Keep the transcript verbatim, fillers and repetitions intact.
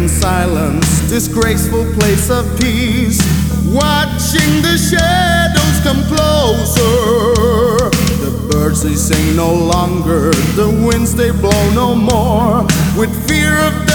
in silence, disgraceful place of peace, watching the shadows come closer. The birds they sing no longer, the winds they blow no more, with fear of